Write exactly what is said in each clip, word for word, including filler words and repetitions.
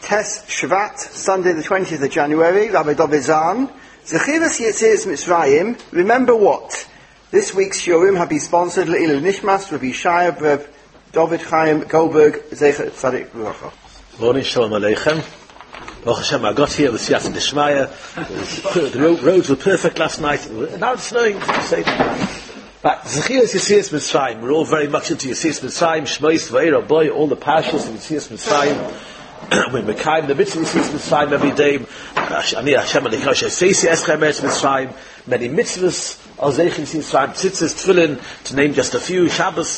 Tes Shvat, Sunday the twentieth of January, Rabbi David Zahn. Zechiras Yetzias Mitzrayim, remember what? This week's Shurim have been sponsored Le'ilu Nishmas, Rabbi Shaya, Reb David Chaim Goldberg, Zecher Tzadik Baruch. Morning, Shalom Aleichem. Baruch Hashem, I got here with Siyat and Dishmaya. The ro- roads were perfect last night. Now it's snowing. But Zechiras Yetzias Mitzrayim, we're all very much into Yetzias Mitzrayim, Shmois, V'eira, Boy, all the parashas of Yetzias Mitzrayim. When we came the mitzvah Yetzias Mitzrayim every day, Ani Hashem Aleichem, Seisi Eschem Eretz Mitzrayim, many mitzvahs, Al Zeich Yetzias Mitzrayim, Tzitzis, Tefillin, to name just a few, Shabbos.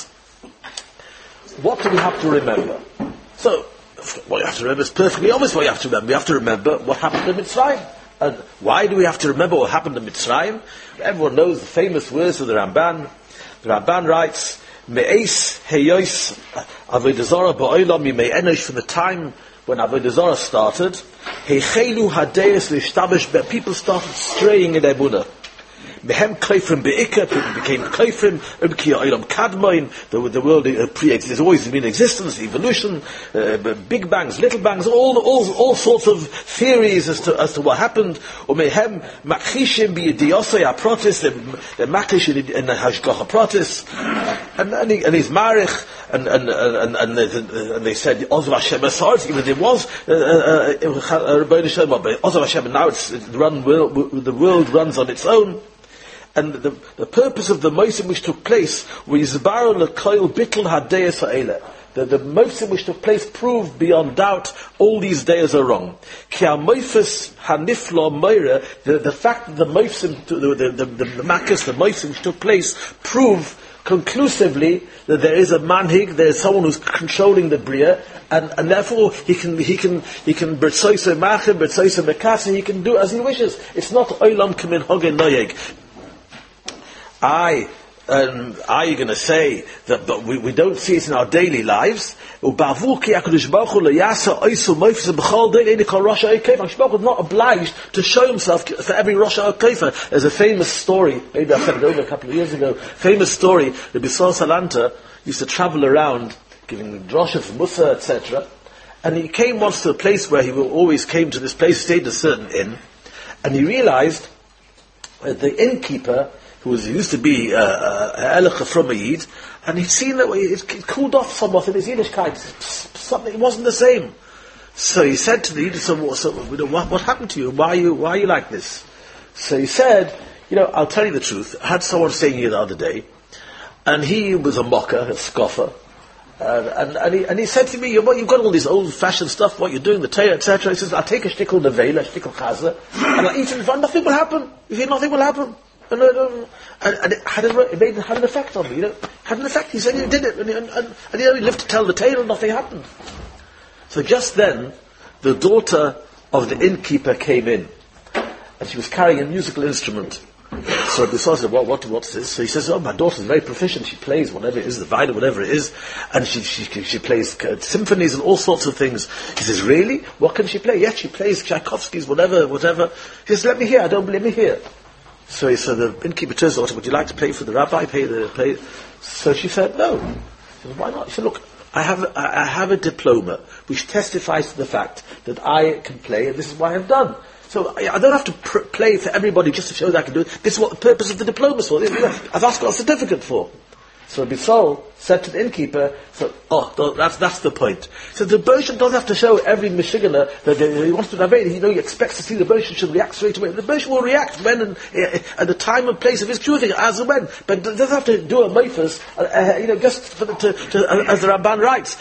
What do we have to remember? So, what you have to remember is perfectly obvious what you have to remember. We have to remember what happened in Mitzrayim. And why do we have to remember what happened in Mitzrayim? Everyone knows the famous words of the Ramban. The Ramban writes, Me'es heyois avodah zarah ba'olam yimei enosh, from the time when avodah zarah started, heichelu hadeis l'ishtabesh, people started straying in their Emunah. Mehem Kleifrim Be'ikah, people became Kleifrim, Ubkiya Olam Kadmoin, the, the world uh, pre-exists, there's always been existence, evolution, uh, big bangs, little bangs, all, all, all sorts of theories as to, as to what happened. Or Mehem Machishim B'yediyosei HaProtis, the Machish in the Hashgacha Protis, and, and, he, and he's Marich, and, and, and, and, they, and they said, Ozav Hashem Asarz, even there was, Rabbeinu Shalom, but Ozav Hashem, now it's, it run, the world runs on its own. And the, the purpose of the Mosim which took place was Yizbaru L'Koil Bittul HaDeis HaEleh. The, the Mosim which took place proved beyond doubt all these days are wrong. Ki HaMoifes HaNiflo Moira, the, the fact that the Mosim, the, the, the, the, the Makkos, the Mosim which took place, prove conclusively that there is a manhig, there is someone who's controlling the Bria, and, and therefore he can he can he can bertsoisa machim, bertsoisa mekasa, he can do as he wishes. It's not olam kamin hogen noyeg. I, um, are you going to say that but we, we don't see it in our daily lives? HaKadosh Baruch Hu is not obliged to show himself for every Rosh HaKofer. There's a famous story, maybe I said it over a couple of years ago, famous story, the Bisol Salanta used to travel around giving drosha for Musa, et cetera. And he came once to a place where he always came to this place, stayed in a certain inn, and he realized that the innkeeper, who was, used to be uh, uh, Elecha from a Yid, and he'd seen that it, it cooled off somewhat in his Yiddishkeit. Something, it wasn't the same. So he said to the Yid, so, so, what, what happened to you? Why are you, why are you like this? So he said, you know, I'll tell you the truth. I had someone staying here the other day, and he was a mocker, a scoffer, uh, and, and, he, and he said to me, you've got all this old-fashioned stuff, what you're doing, the Torah, et cetera. He says, I'll take a shtickle nevela, a shtickle chazah, and I'll eat it in front, nothing will happen. You hear, nothing will happen. And, uh, and, and it, had a, it made had an effect on me, you know. Had an effect. He said he did it, and, and, and, and you know, he lived to tell the tale, and nothing happened. So just then, the daughter of the innkeeper came in, and she was carrying a musical instrument. So the son said, "What, what, what's this?" So he says, "Oh, my daughter's very proficient. She plays whatever it is, the violin, whatever it is, and she she she plays uh, symphonies and all sorts of things." He says, "Really? What can she play?" "Yes, she plays Tchaikovsky's, whatever, whatever." He says, "Let me hear. I don't believe me here." So he said, the innkeeper turns to her, "Would you like to pay for the rabbi? Pay the pay?" So she said, "No." He said, "Why not?" He said, "Look, I have a, I have a diploma which testifies to the fact that I can play, and this is what I have done. So I, I don't have to pr- play for everybody just to show that I can do it. This is what the purpose of the diploma is for. I've asked for a certificate for." So Bissol said to the innkeeper, so, "Oh, that's that's the point." So the Bershon doesn't have to show every Michiganer that he wants to innovate. You know, he expects to see the Bershon should react straight away. The Bershon will react when and uh, at the time and place of his truthing, as and when. But doesn't have to do a meifas, uh, uh, you know, just for the, to, to, uh, as the Ramban writes,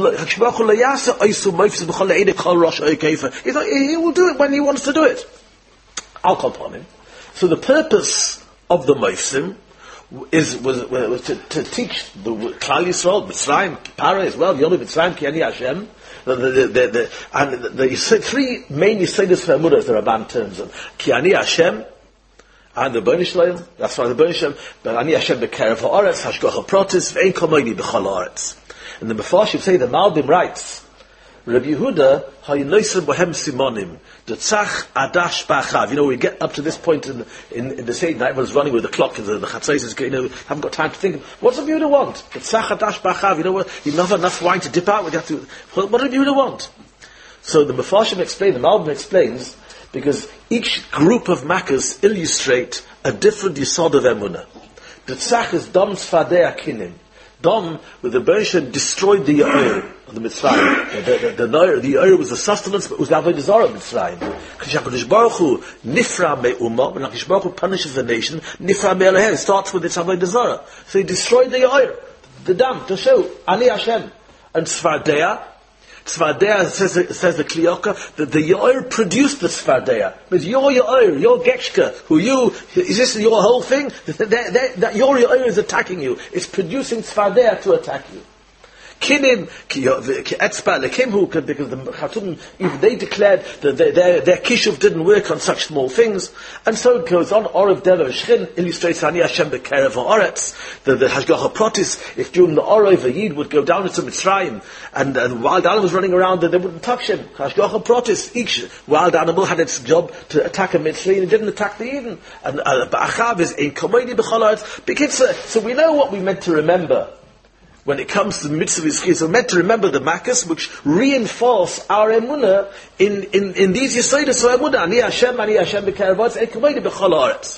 he will do it when he wants to do it. I'll come upon him. So the purpose of the meifsim is was, was to, to teach the Klal Yisrael, Mitzrayim, Para as well, Yom Mitzrayim, Ki Ani Hashem, the, the, the, the, and the, the three main Yisraelis for Emunah, as the Ramban terms them, Ki Ani Hashem, and the B'nai Shalom, that's why the B'nai Shalom, but Ani Hashem B'kerev Ha'aretz, Hashgacha Protis, V'ein Komoini B'chol Ha'aretz. And the Mefarshim say, the Malbim writes, Rabbi Yehuda, Hayinoisem Bohem Simonim, the Tzach Adash Ba'achav. You know, we get up to this point in in, in the same night, everyone's running with the clock, and the, the Chatzos is, you know, haven't got time to think. What's Rabbi Yehuda want? The Tzach Adash Ba'achav. You know what? You never enough wine to dip out with. You have to. What, what does Rabbi Yehuda want? So the Mefarshim explain, the Malbim explains, because each group of Makkahs illustrate a different Yisod of Emunah. The Tzach is Dom Tzfadei Akinim. Dom, with the Beresha, destroyed the Yair of the Mitzrayim. The, the, the, the, the Yair was the sustenance, but it was the Avodah Zarah of Mitzrayim. Because HaKadosh Baruch Hu, Nifra Me'umah, when HaKadosh Baruch Hu punishes the nation, Nifra Me'alehem, starts with its Avodah Zarah. So he destroyed the Yair, the Dam, to show, Ani Hashem. And Tzfardea, Tzfardea says, says the Kliyaka, that the Yair produced the Tzfardea. But your Yair, your Gekshka, who you, is this your whole thing? That, that, that your Yair is attacking you. It's producing Tzfardea to attack you. Kinim, Etzba, Lekimhu, because the Khatum, even they declared that their, their, their Kishuv didn't work on such small things. And so it goes on. Orav Deva Shchin illustrates Ani Hashem Bekerev Ha'aretz, the, the Hashgacha Protis, if during the Orav a Yid would go down into Mitzrayim, and, and wild animals running around, then they wouldn't touch him. Hashgacha Protis, each wild animal had its job to attack a Mitzri, and it didn't attack the Eden. And Ba'achav is Ein Komedi B'chol Ha'aretz. So we know what we meant to remember when it comes to the mitzvah Yizchiyah. So we're meant to remember the Makkos, which reinforce our emunah in, in, in these Yesodis of emunah. Ani Hashem, Ani Hashem b'kerev ha'aretz, ein kavod b'chol ha'aretz.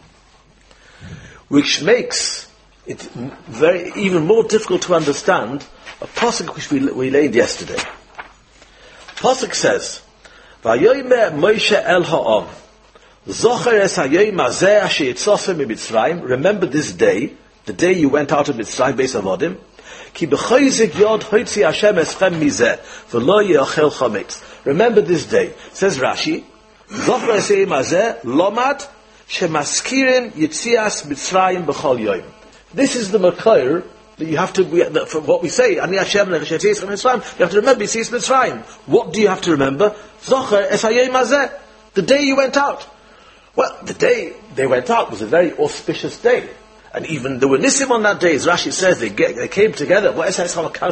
Which makes it very, even more difficult to understand a pasuk which we, we laid yesterday. Pasuk says, Vayomer Moshe el ha'am, Zocher es hayom hazeh asher yitzosem miMitzrayim, remember this day, the day you went out of Mitzrayim, Beis Avodim, Ki b'chayzik yod hoitzi Hashem eschem mizeh, v'lo ye'achel chametz. Remember this day. Says Rashi, Zocher es hayom hazeh, lomad, shemaskirin yitzias Mitzrayim b'chol yoyim. This is the Makir that you have to, we, that for what we say, Ani Hashem le'chashetzias Mitzrayim, you have to remember Yitzias Mitzrayim. What do you have to remember? Zocher es hayom hazeh, the day you went out. Well, the day they went out was a very auspicious day. And even there were Nisim on that day, as Rashi says, they, get, they came together. When the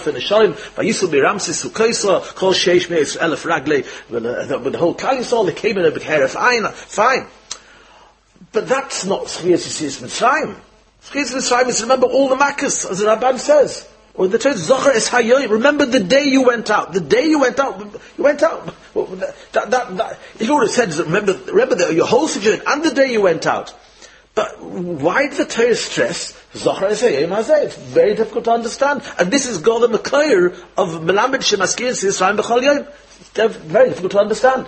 whole Klal Yisrael, they came in a big hair of Aina. Fine. But that's not Zchiyas Yitzias Mitzrayim. Zchiyas Mitzrayim is remember all the Makkos, as the Rabban says. Or the term Zocher es hayom, remember the day you went out. The day you went out, you went out. That, that, that, it already says, remember, remember the, your whole situation and the day you went out. But why did the Torah stress Zocher es hayom hazeh? It's very difficult to understand. And this is God the Makir of Melamed Shemaskir Yisrael B'chol Yom. It's very difficult to understand.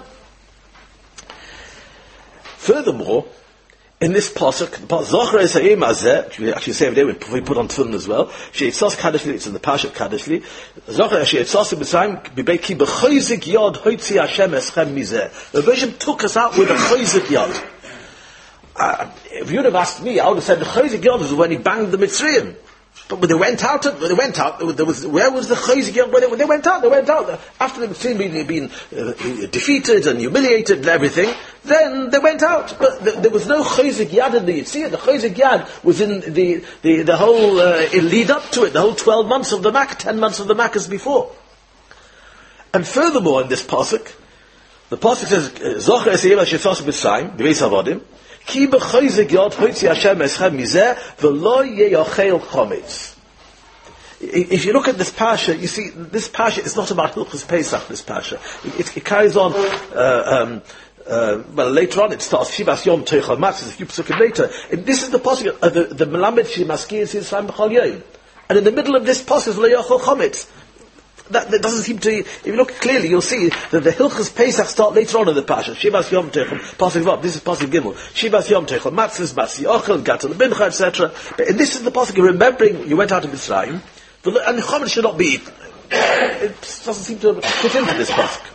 Furthermore, in this pasuk, Zocher es hayom hazeh, which we actually say every day, we put on tefillin as well. She'itzos Kadeshli, it's in the Parsha of Kadeshli. Zocher she'itzos Mitzrayim b'bei ki b'chayzik yod hoitzi Hashem eschem mizeh. The version took us out with a chayzik yod. Uh, if you'd have asked me, I would have said the Chayzik Yod was when he banged the Mitzrayim. But when they went out, when they went out, there was, where was the Chayzik Yod? When they, when they went out, they went out. After the Mitzrayim had been, been uh, defeated and humiliated and everything, then they went out. But th- there was no Chayzik Yad in the Yitzhak. The Chayzik Yad was in the, the, the whole uh, lead up to it, the whole twelve months of the Makkah, ten months of the Makkahs before. And furthermore in this pasuk, the pasuk says, Zocher es hayom she'tzos b'Mitzrayim, b'Beis Avodim, Ki b'chayzik yod hoitzi Hashem eschem mizeh v'lo ye'achel chametz. If you look at this parsha, you see this parsha is not about Hilchos Pesach. This parsha, it, it, it carries on. Uh, um, uh, well, later on it starts Shivas Yom Teichal Matzos. A few psukim later, and this is the pasuk of the, the Melamed Shemaskir Yisrael B'chol Yom. And in the middle of this pasuk is Lo Ye'achel chametz. That, that doesn't seem to, if you look clearly, you'll see that the Hilchos Pesach start later on in the Pasha. Shivas Yom Teichel, Pasuk Vav, this is Pasuk Gimel. Shivas Yom Teichel, Matzos, Matzi Ochel, Gatel Mincha, et cetera. And this is the Pasuk, remembering you went out of Mitzrayim, and Chometz should not be eaten. It doesn't seem to fit into this Pasuk.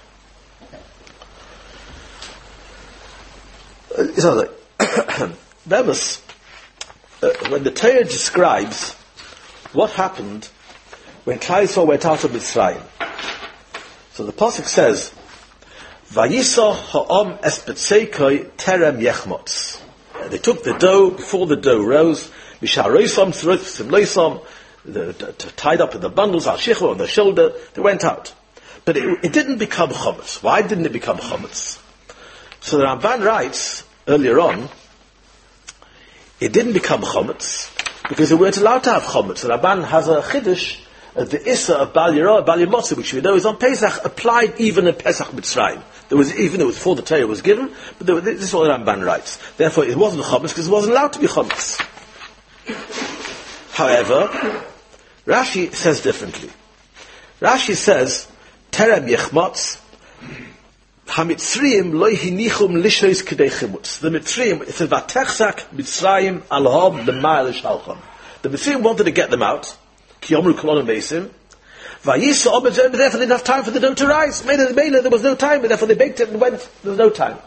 It's not like, Bemis, uh, when the Torah describes what happened when Klal Yisrael went out of Mitzrayim. So the pasuk says, "Vayisa ha'am es betzeikoi terem yechmotz." They took the dough before the dough rose. Misharoisam tzrosim loisam, tied up in the bundles, al shichva on the shoulder. They went out, but it, it didn't become chametz. Why didn't it become chametz? So the Ramban writes earlier on, it didn't become chametz because they weren't allowed to have chametz. The Ramban has a chiddush uh, the Issa of Bal Yirah, Bal Yimotzi, which we know is on Pesach, applied even in Pesach Mitzrayim. There was, even though it was before the Torah was given, but there was, this is what the Ramban writes. Therefore, it wasn't Chometz because it wasn't allowed to be Chometz. However, Rashi says differently. Rashi says, Terem Yechmotz, HaMitzrayim lo hinichum lishois k'dei chimutz. The Mitzrayim, it says, Vatechzak Mitzrayim alhom l'ma'al shalchom. The Mitzrayim wanted to get them out, ki yomru kolon mesim, vayisa obed, therefore they didn't have time for the dough to rise. Mele, there was no time, and therefore they baked it and went, there was no time.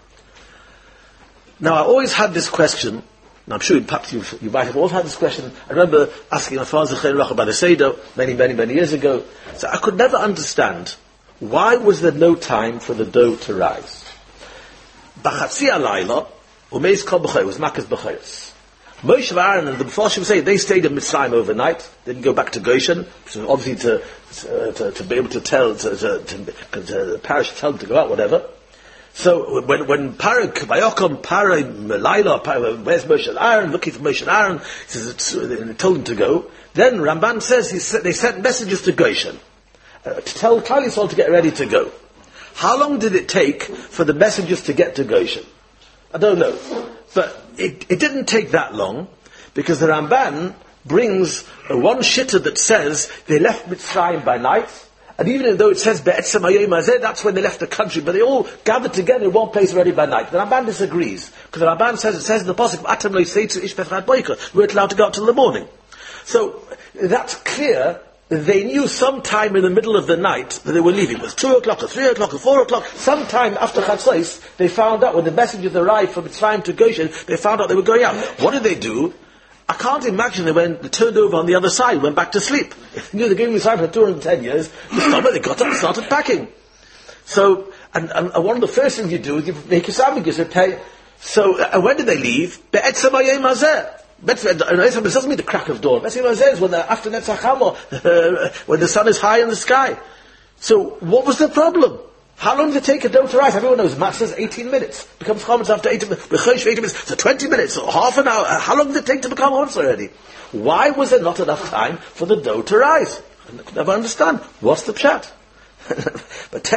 Now I always had this question, and I'm sure perhaps you, you might have all had this question. I remember asking my father about the Seder many, many, many years ago. So I could never understand, why was there no time for the dough to rise? B'chatzi alayla, umeis kol b'chayos, was makas b'chayos. Moshe and Aaron and the Mephoshim say they stayed in Mitzrayim overnight, didn't go back to Goshen, so obviously to, uh, to, to be able to tell, to, to, to, to the parish to tell them to go out, whatever. So when when Paro Vayokom Paro Melayla, where's Moshe and Aaron, looking for Moshe and Aaron, he says they told him to go. Then Ramban says he said, they sent messages to Goshen uh, to tell Klal Yisrael to get ready to go. How long did it take for the messengers to get to Goshen? I don't know, but it, it didn't take that long, because the Ramban brings uh, one shitta that says they left Mitzrayim by night. And even though it says Be'etzem Hayom Hazeh, that's when they left the country, but they all gathered together in one place already by night. The Ramban disagrees, because the Ramban says, it says in the Pasuk, Atem lo yiseitzu ish b'chad boiker, we weren't allowed to go out till the morning. So, that's clear, they knew sometime in the middle of the night that they were leaving. It was two o'clock, or three o'clock, or four o'clock, sometime after Chatzos, they found out, when the messengers arrived from Mitzrayim to Goshen, they found out they were going out. What did they do? I can't imagine they went, they turned over on the other side, went back to sleep. If they knew they were going inside for two hundred ten years, they stopped, they got up and started packing. So, and, and, and one of the first things you do is you make your sandwiches, okay? So, uh, when did they leave? Be'etzem hayom hazeh. It doesn't mean the crack of dawn. Be'etzem hazeh is when the, after Netzach Hamor, uh, when the sun is high in the sky. So, what was the problem? How long did it take a dough to rise? Everyone knows, math says eighteen minutes. Becomes chometz after eighteen minutes. eighteen minutes. So twenty minutes, or half an hour. How long did it take to become chometz already? Why was there not enough time for the dough to rise? I could never understand. What's the pshat? But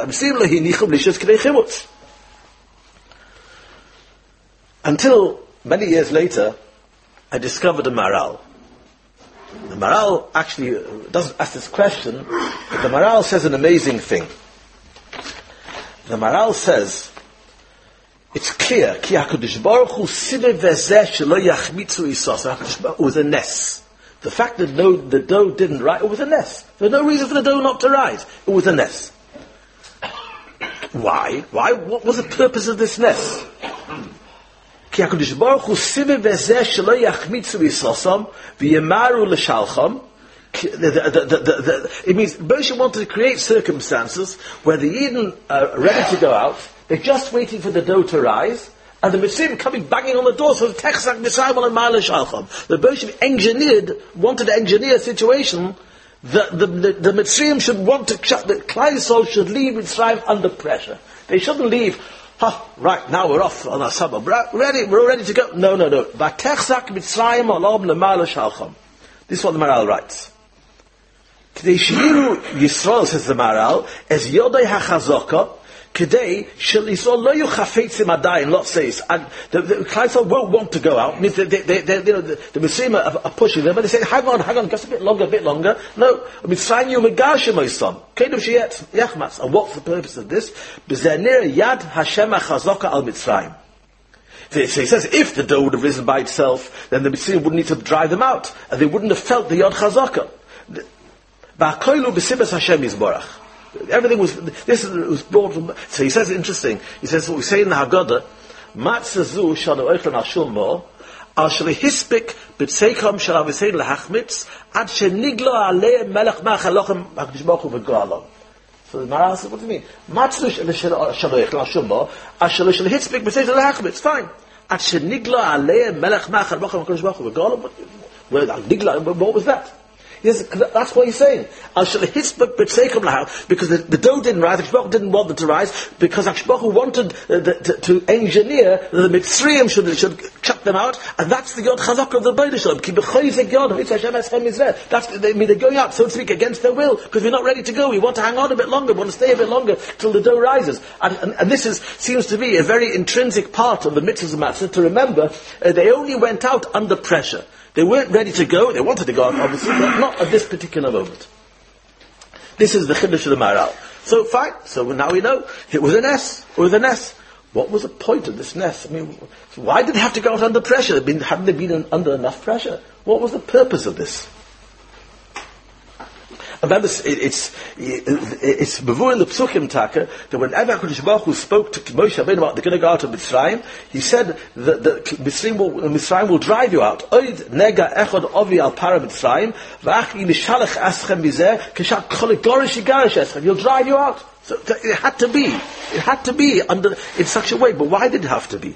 until many years later, I discovered a Maral. The Maral actually doesn't ask this question, but the Maral says an amazing thing. The Maral says, it's clear, Ki HaKadosh Baruch Hu sivev v'zeh shelo yachmitzu isos. It was a ness. The fact that no, the dough didn't rise, it was a ness. There was no reason for the dough not to rise. It was a ness. Why? Why? What was the purpose of this ness? Ki HaKadosh Baruch Hu sivev v'zeh shelo yachmitzu isosam v'yemaru l'shalcham. The, the, the, the, the, it means Moshe wanted to create circumstances where the Eden are ready to go out, they're just waiting for the dough to rise, and the Mitzrayim coming banging on the door, so the Techzak Mitzrayim and Ma'al Shalcham. The Moshe engineered, wanted to engineer a situation that the, the, the Mitzrayim should want to, that Klal Yisrael should leave Mitzrayim under pressure. They shouldn't leave, huh, right, now we're off on our summer, ready, we're all ready to go. No, no, no. Techzak Mitzrayim alom Ma'al Shalcham. This is what the Maral writes. K'dei sheyiru Yisrael, says the Maral, as Yodai HaChazaka, K'dei shel Yisrael lo yu chafetzim adayin, lot says, and the Klal Yisrael won't want to go out. Means they, they, they, they, you know, the, the Mitzrayim are, are pushing them, but they say, hang on, hang on, just a bit longer, a bit longer. No, Mitzrayim yu megashem oisam, kedu sheyet yachmas. And what's the purpose of this? B'zenir yad Hashem HaChazaka al Mitzrayim. So he says, if the dough would have risen by itself, then the Mitzrayim wouldn't need to drive them out, and they wouldn't have felt the Yod Chazaka. Everything was, this was brought from, so he says, interesting, he says, what we say in the Haggadah, Matzazu shanu oichlan al shummo, al shali hispik b'tzeikom shal avisein lahachmitz, ad sheniglo alei melech ma'achalochem ha'kadosh baruch hu v'go'alom. So the Maral says, what do you mean? Matzazu shanu oichlan al shummo, al shali hispik b'tzeikom lahachmitz, fine. Ad sheniglo alei melech ma'achalochem ha'kadosh baruch hu v'go'alom. What was that? He says, that's what he's saying. Because the, the dough didn't rise, HaKadosh didn't want them to rise, because HaKadosh wanted uh, the, to, to engineer that the Mitzrayim should, should chuck them out, and that's the Yod Chazak of the Beit Shalom. That's, I mean, they're going out, so to speak, against their will, because we're not ready to go. We want to hang on a bit longer, we want to stay a bit longer till the dough rises. And, and, and this is, seems to be a very intrinsic part of the mitzvahs of Matzah, to remember uh, they only went out under pressure. They weren't ready to go, they wanted to go out, obviously, but not at this particular moment. This is the Chiddush of the Maharal. So, fine, so now we know, it was a ness, it was a ness. What was the point of this ness? I mean, why did they have to go out under pressure? Hadn't they been under enough pressure? What was the purpose of this? Remember, it's it's bevor in the Psukim Taka that whenever HaKadosh Baruch Hu spoke to Moshe Rabbeinu about they're going to go out of Mitzrayim, he said that, that Mitzrayim, will, Mitzrayim will drive you out. Oid nega echad ovi al para Mitzrayim v'achi nishalach aschem mizeh keshat choligorish yigarish aschem. He'll drive you out. So it had to be. It had to be under in such a way. But why did it have to be?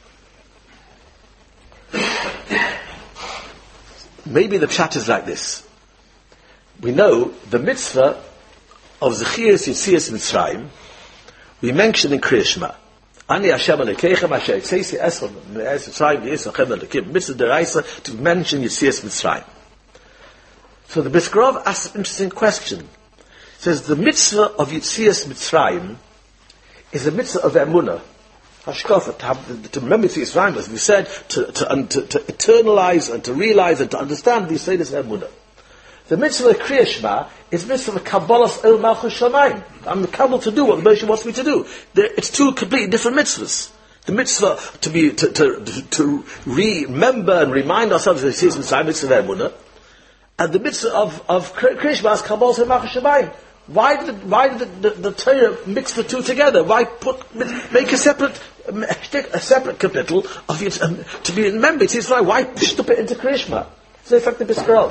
Maybe the pshat is like this. We know the mitzvah of Zechias Yitzias Mitzrayim, we mentioned in Kriya Shema. Ani Hashem Alekeichem Asher Yitzeisi Esron Me'ez Mitzrayim V'Yisrachem Alekim. Mitzvah Deraisa to mention Yitzias Mitzrayim. So the Biskrov asks an interesting question. He says the mitzvah of Yitzias Mitzrayim is a mitzvah of Emunah. Hashkafa, to, have, to remember Yitzias Mitzrayim, as we said, to, to, to, to eternalize and to realize and to understand these say this Emunah. The mitzvah of Kriya Shema is mitzvah of Kabbalas El Malchus Shamayim. I'm capable to do what the Moshe wants me to do. It's two completely different mitzvahs. The mitzvah to be to to, to remember and remind ourselves of the mitzvah mitzvah of Emunah, and the mitzvah of of Kriya Shema is Kabbalas El Malchus Shamayim. Why did why did the, the, the Torah mix the two together? Why put make a separate a separate kapitel of it um, to be remembered? It's why why stup it into Kriya Shema? It's the effect of Biskarov.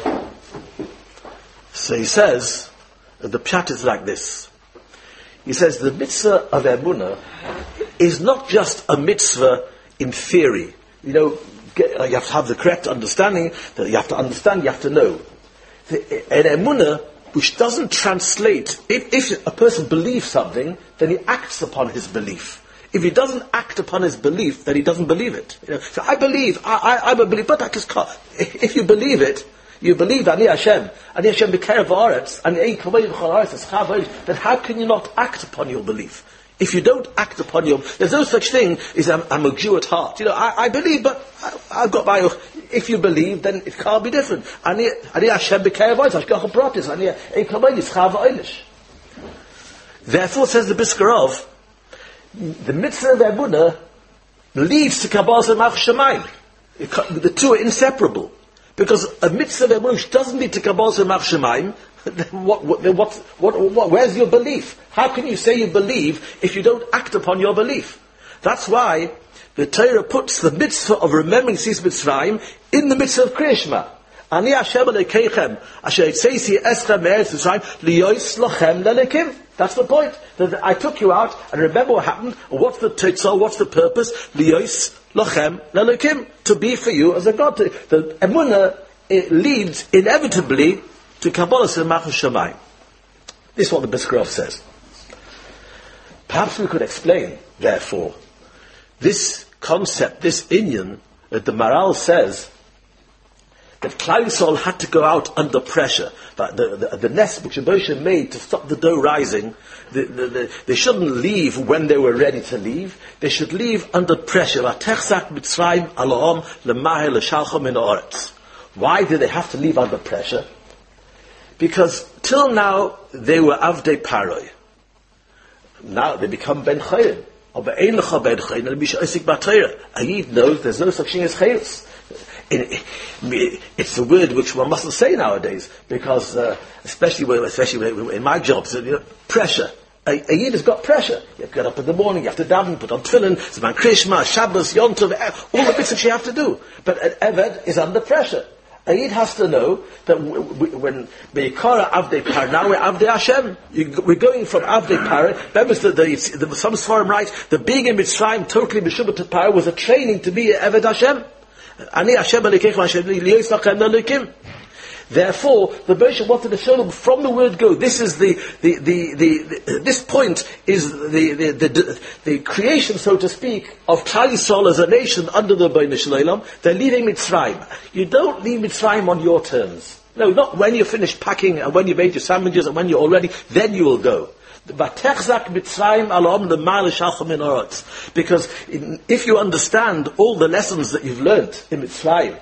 So he says, the pshat is like this. He says the mitzvah of Emunah is not just a mitzvah in theory. You know, get, uh, you have to have the correct understanding, that you have to understand, you have to know. The, an Emunah, which doesn't translate, if, if a person believes something, then he acts upon his belief. If he doesn't act upon his belief, then he doesn't believe it. You know, so I believe, I, I, I believe, but that is, if you believe it, you believe Ani Hashem, Ani Hashem b'kerev haaretz, and ein kamayim haaretz, then how can you not act upon your belief? If you don't act upon your, there's no such thing as I'm, I'm a Jew at heart. You know, I, I believe, but I, I've got my. If you believe, then it can't be different. Ani Ani Hashem b'kerev haaretz, hashgacha pratis, Ani ein kamayim yischava eilish. Therefore, says the Biskarov, the mitzvah of Emunah leads to Kabbalas Malchus Shamayim. The two are inseparable. Because a mitzvah of Emunah which doesn't lead to Kabbalas Malchus Shamayim, what, what, what, what, what, where's your belief? How can you say you believe if you don't act upon your belief? That's why the Torah puts the mitzvah of remembering Yitzias Mitzrayim in the mitzvah of Kriya Shema. Ani Hashem Alekeichem Asher Yitzeisi Eschem Me'eretz Mitzrayim Liyois Lochem Lelekim. That's the point. That I took you out, and remember what happened. What's the titzah? What's the purpose? Liyois Lochem Lelekim, to be for you as a God. The Emunah, it leads inevitably to Kabbalas Malchus Shamayim. This is what the Biskarov says. Perhaps we could explain, therefore, this concept, this inyan that the Maharal says that Klal Yisrael had to go out under pressure. But the, the, the nest which Moshe made to stop the dough rising, the, the, the, they shouldn't leave when they were ready to leave. They should leave under pressure. Why did they have to leave under pressure? Because till now they were Avdei Paroi. Now they become Ben Chayim. A Yid knows there's no such thing as Chayus. It's a word which one mustn't say nowadays, because uh, especially when, especially in my job, so, you know, pressure. A, a Yid has got pressure. You have to get up in the morning, you have to daven, put on tefillin, Zman Krishma, Shabbos, Yom Tov, all the bits that you have to do. But an Eved is under pressure. A Yid has to know that w- w- when Be'ikara Avdei Par, now we're Avdei Hashem. You, we're going from Avdei Par. Remember, the, the, the, some Sfarim write, the being in Mitzrayim, totally Meshubah to Par, was a training to be Eved Hashem. Ani Hashem Alekeichem Asher Liyois Lochem Lelekim. Therefore, the Moshe wanted to show them from the word go. This is the, the, the, the, the this point is the, the, the, the, the creation, so to speak, of Klal Yisrael as a nation under the Rebbeinu Shalom. They're leaving Mitzrayim. You don't leave Mitzrayim on your terms. No, not when you're finished packing and when you've made your sandwiches and when you're all ready, then you will go. Because in, if you understand all the lessons that you've learnt in Mitzrayim,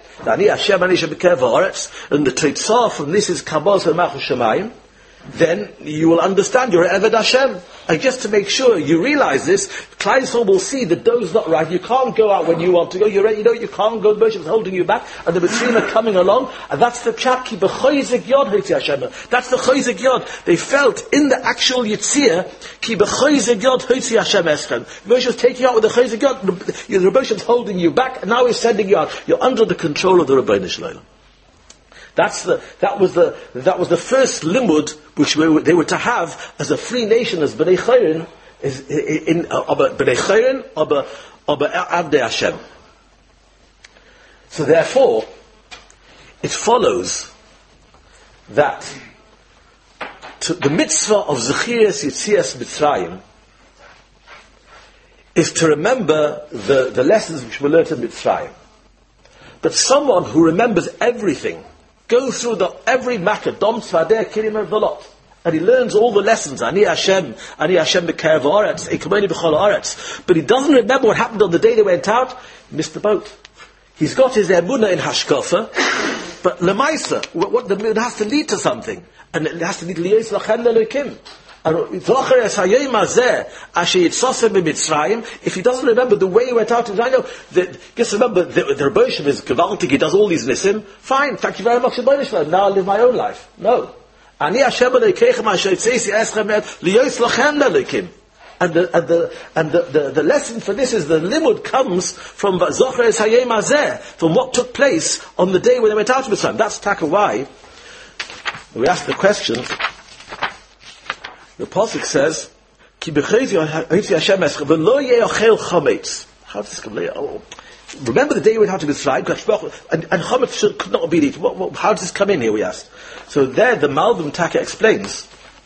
and the Teitzah from this is Kabbalah Malchus Shemayim, then you will understand you're Eved Hashem. And just to make sure you realize this, Klal Yisrael will see the door's not right. You can't go out when you want to go. You're, you know, you can't go. The Moshe is holding you back, and the Mitzrayim are coming along. And that's the pshat. Ki b'choyzik yod Hotzi Hashem. That's the choyzik yod. They felt in the actual Yitzir. Ki b'choyzik yod Hotzi Hashem eschem. Moshe was taking you out with the choyzik yod. The Rebbeinu is holding you back, and now he's sending you out. You're under the control of the Rebbeinu Shalom. That's the, that was the, that was the first limud which we were, they were to have as a free nation, as Bnei Chayrin, is in, aber Bnei Chayrin, aber, aber Avdei Hashem. So therefore, it follows that to, the mitzvah of Zechiras Yitzias Mitzrayim is to remember the, the lessons which were learned in Mitzrayim. But someone who remembers everything, go through the every matter, Dom Tzvadeh Kirim Velot, and he learns all the lessons. Ani Hashem, Ani Hashem B'Kerev Haaretz, Ekamoni B'Chol Haaretz. But he doesn't remember what happened on the day they went out. He missed the boat. He's got his emunah in Hashkafa, but Lemaisa, what, what the it has to lead to something, and it has to lead to Liyos Lachen Lelokim. And Zocher Es Hayom Hazeh Asher Yitzosem B'Mitzrayim. If he doesn't remember the way he went out, I know. The, just remember the, the Rebbe Shem is gewaltig. He does all these nisim. Fine, thank you very much. Now I live my own life. No. Ani Hashem Elokeichem Asher Yitzesi Eschem Liyos Lachem Lelokim. And the and the and the, the, the lesson for this is the limud comes from Zocher Es Hayom Hazeh, from what took place on the day when they went out of Mitzrayim. That's taka why we ask the question. The pasuk says, "Ki b'chayzi Hashem eschem v'lo ye'ochel chametz." How does this come? Oh, remember the day we went out to Mitzrayim, and, and chametz could not be eaten. What, what, how does this come in here? We asked. So there, the Malbim Taka explains.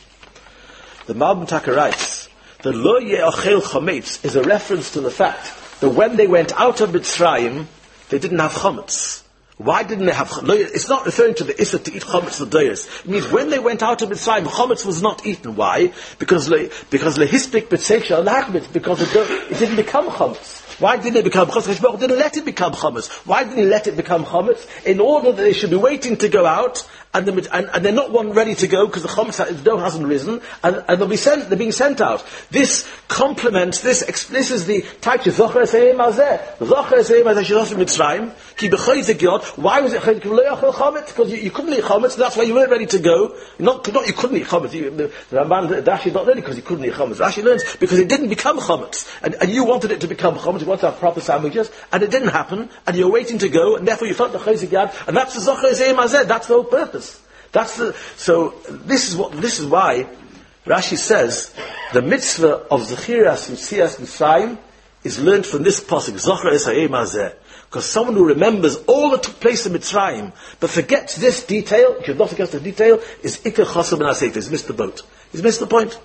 The Malbim Taka writes, "The lo ye'ochel chametz is a reference to the fact that when they went out of Mitzrayim, they didn't have chametz." Why didn't they have chametz? It's not referring to the issa to eat chametz the dayas. It means when they went out of Mitzrayim, chametz was not eaten. Why? Because le, because lehispik b'tzeisha lahachmitz, because it, it didn't become chametz. Why didn't it become chametz? Hashemach didn't let it become chametz. Why didn't he let it become chametz? In order that they should be waiting to go out, and, the, and, and they're not one ready to go because the chametz, the dough hasn't risen, and, and they'll be sent. They're being sent out. This complements this. This is the type of zocher esayim azeh. Zocher esayim azeh sheyos Mitzrayim ki b'choyzik yod. Why was it chametz? Because you, you couldn't eat chametz. That's why you weren't ready to go. Not, not you couldn't eat chametz. You, the the Ramban Dashi is not ready because he couldn't eat chametz. Rashi learns because it didn't become chametz, and, and you wanted it to become chametz. You wanted to have proper sandwiches, and it didn't happen, and you're waiting to go, and therefore you felt the choyzik yad, and that's the zocher esayim azeh. That's the whole purpose. That's the, so this is what, this is why Rashi says the mitzvah of Zechiras Yitzias Mitzrayim is learned from this pasuk, Zocher Es Hayom Hazeh. Because someone who remembers all that took place in Mitzrayim, but forgets this detail, if you've not forgotten the detail, is Iker Chosam Ben HaSefer. He's missed the boat. He's missed the point.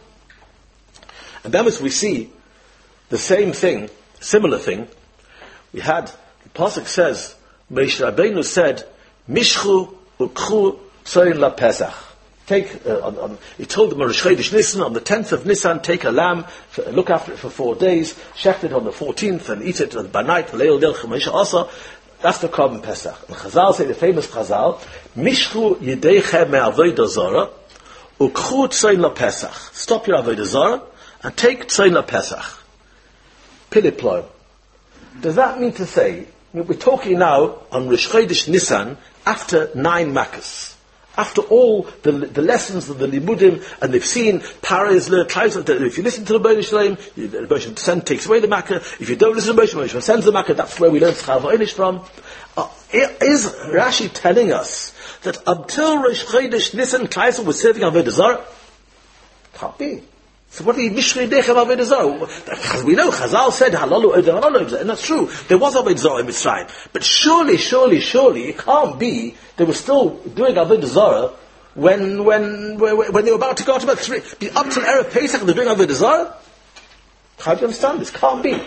And then as we see the same thing, similar thing, we had, the pasuk says, Moshe Rabbeinu said, Mishchu Ukchu Tzoyin La Pesach. Take, uh, on, on, he told them on Rosh Chodesh Nisan, on the tenth of Nisan, take a lamb, for, look after it for four days, shecht it on the fourteenth, and eat it by night, Leil Del Chemesha Asa. That's the Korban Pesach. And Chazal say, the famous Chazal, Mishchu Yideichem Me'avodah Zara, Ukchu Tzoyin La Pesach. Stop your Avodah Zara, and take Tzoyin La Pesach. Piliploim. Does that mean to say, we're talking now on Rosh Chodesh Nisan, after nine Makkos. After all the, the lessons of the Limudim, and they've seen Paras learn, if you listen to the Rebbeinu Shalom, the Rebbeinu Shalom takes away the Makkah. If you don't listen to the Rebbeinu Shalom, sends the Makkah. That's where we learn Schar V'Onish from. Uh, is Rashi telling us that until Rosh Chodesh Nisan, Klaisel was serving Avodah Zarah? Can't be. So what do you Mishri Dechem Avodah Zarah? We know Chazal said Halalu Avodah Zarah, and that's true. There was Avodah Zarah in Mitzrayim, but surely, surely, surely, it can't be they were still doing Avodah Zarah when when when, when they were about to go out about three up till Erev Pesach. They're doing Avodah Zarah. How do you understand this? Can't be.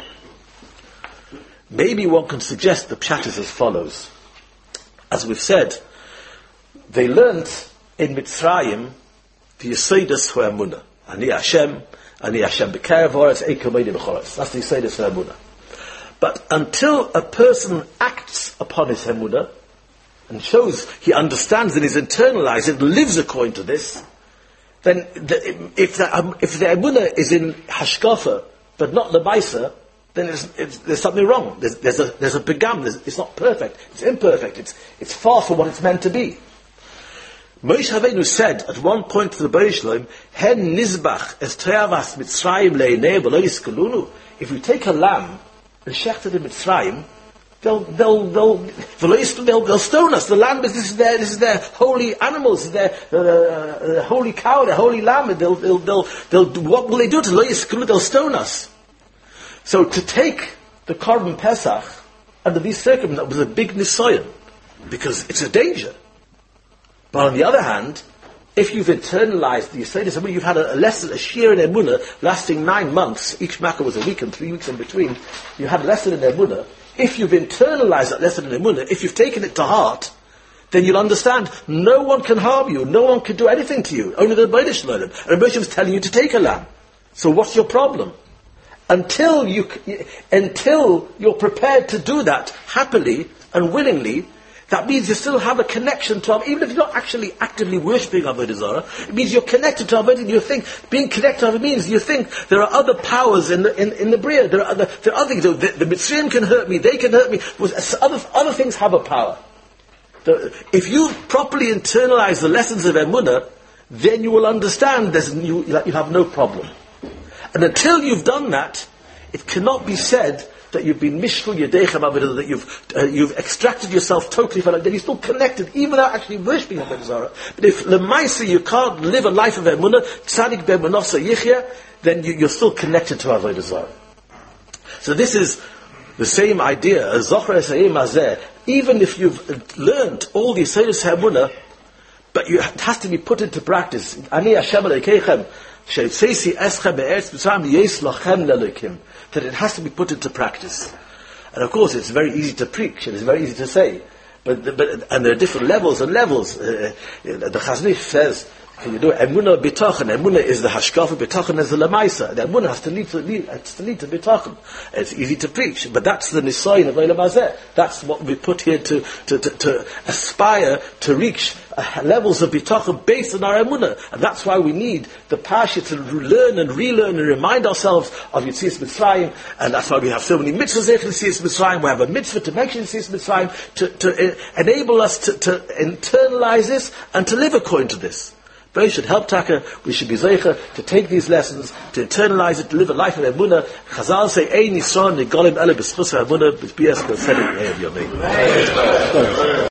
Maybe one can suggest the pshat is as follows. As we've said, they learnt in Mitzrayim the Yesodus Ha'emunah. Ani Hashem, Ani Hashem b'kerev ha'aretz, ei kameini b'choretz. That's the Yesodus Ha'emunah. But until a person acts upon his Emunah and shows he understands and he's internalized and lives according to this, then the, if the um, if the Emunah is in Hashkafa but not L'maisa, then it's, it's, there's something wrong. There's, there's a there's a begam. There's, it's not perfect. It's imperfect. It's it's far from what it's meant to be. Moshe Rabbeinu said at one point to the Bnei Shalom, "Hen nizbach es te'avas Mitzrayim le'inei v'lo yiskalunu." If we take a lamb and shecht it in Mitzrayim, they'll they'll they'll they'll, they'll, they'll stone us. The lamb is this is their this is their holy animals. This is their uh, uh, holy cow, their holy lamb. They'll they'll they'll, they'll what will they do to lo yiskalunu? They'll stone us. So to take the Korban Pesach under these circumstances was a big nisayon, because it's a danger. But on the other hand, if you've internalized the Yesodus, I mean, you've had a, a lesson, a shir in Emunah lasting nine months, each makkah was a week and three weeks in between, you had a lesson in Emunah. If you've internalized that lesson in Emunah, if you've taken it to heart, then you'll understand no one can harm you, no one can do anything to you, only the Bnei Shalom. And Moshe was telling you to take a lamb. So what's your problem? Until you, until you're prepared to do that happily and willingly, that means you still have a connection to Avodah, even if you're not actually actively worshipping Avodah Zarah. It means you're connected to Avodah. You think being connected to Avodah means you think there are other powers in the in, in the Bria. There are other there are other things. The, the Mitzrayim can hurt me. They can hurt me. Other other things have a power. The, if you properly internalize the lessons of Emunah, then you will understand there's you, you have no problem. And until you've done that, it cannot be said that you've been mishkul yedechem avodah, that you've uh, you've extracted yourself totally from it, that you're still connected, even without actually worshipping Avodah Zarah. But if lemaisa you can't live a life of emunah, tzadik be'emunah yichya, then you, you're still connected to Avodah Zarah. So this is the same idea as zocher esayim hazeh. Even if you've learned all the Yesodus Ha'emunah, but you, it has to be put into practice. Ani Hashem Elokeichem. That it has to be put into practice. And of course it's very easy to preach and it's very easy to say, but, but and there are different levels and levels. Uh, the Chazon Ish says, you know, Emunah B'tachon. Emunah is the Hashkafa, B'tachon is the Lamaisa. The Emunah has to lead to, lead, has to lead to B'tachon. It's easy to preach, but that's the Nisayin of Olam Hazeh. That's what we put here to, to, to, to aspire to reach uh, levels of B'tachon based on our Emunah. And that's why we need the Pasha to learn and relearn and remind ourselves of Yetzias Mitzrayim. And that's why we have so many mitzvahs in Yetzias Mitzrayim. We have a mitzvah to mention Yetzias Mitzrayim to, to uh, enable us to, to internalize this and to live according to this. But we should help Taka, we should be zeicha to take these lessons, to internalize it, to live a life of Emunah. Chazal say, Ein Yisrael negolim ele b'schus ha'emunah b'bias b'seder yomei.